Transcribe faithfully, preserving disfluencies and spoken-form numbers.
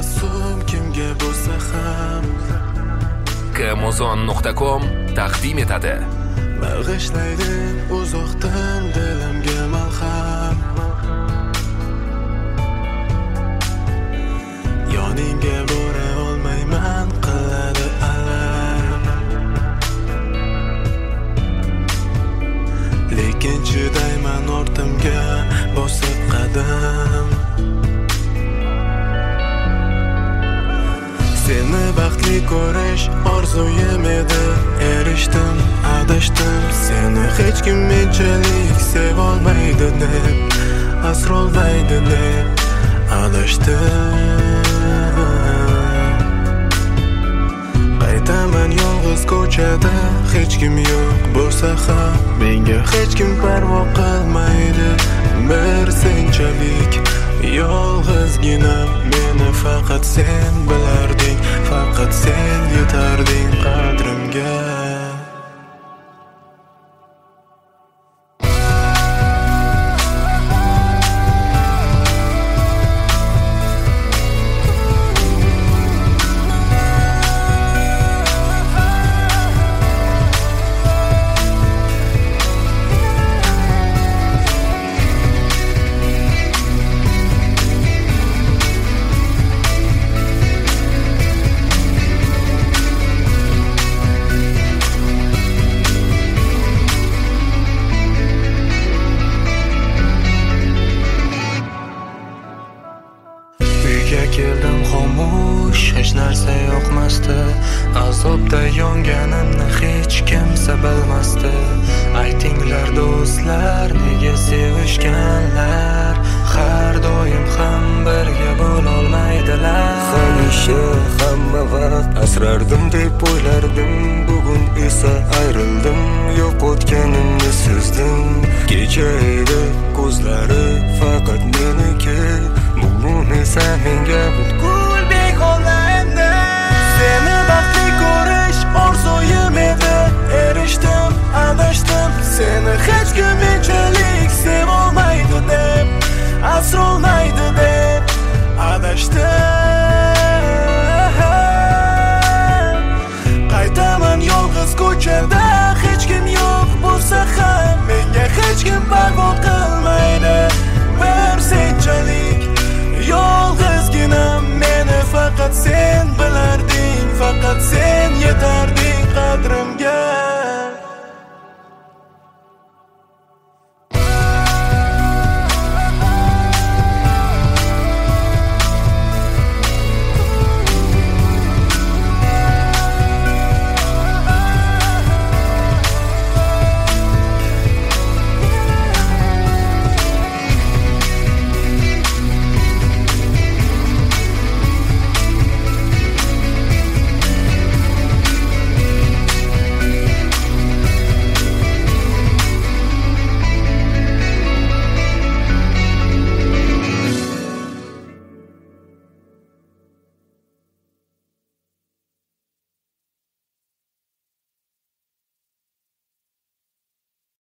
tabassum kimga bo'lsa ham Amazon nuqta com taqdim etadi. Bag'ishlaydi uzoqdan dilimga malham. Yoningga bora olmayman, qiladi alam. Lekin chidayman ortimga bosib qadam. Seni baxtli ko'rish orzuyim edi, erishdim, adashdim. Seni hech kim menchalik sevolmaydi deb, asrolmaydi deb adashdim. Qaytaman yolg'iz ko'chada, hech kim yo'q bo'lsa ham menga hech kim parvo qilmaydi. Bir senchalik yolg'izgina meni faqat sen bilarding, faqat sen yetarding qadrimga. Keldim xomush, hech narsa yoqmasdi. Azobda yonganimni hech kimsa bilmasdi. Aytinglar do'stlar, nega sevishganlar har doim ham birga bo'lolmaydilar. Hamisha hamma vaqt asrardim deb o'ylardim, bugun esa ayrildim, yo'qotganimni sezdim. Kecha edi ko'zlari faqat meniki, bugun esa menga butkul begona endi. Seni baxtli ko'rish orzuyim edi, erishdim, adashdim. Seni hech kim menchalik sevolmaydi deb, asrolmaydi deb adashdim. Qaytaman yolg'iz ko'chada, hech kim yo'q bo'lsa ham menga hech kim parvo qilmaydi. Bir senchalik yolg'izgina meni faqat sen bilarding, faqat sen yetarding qadrimga.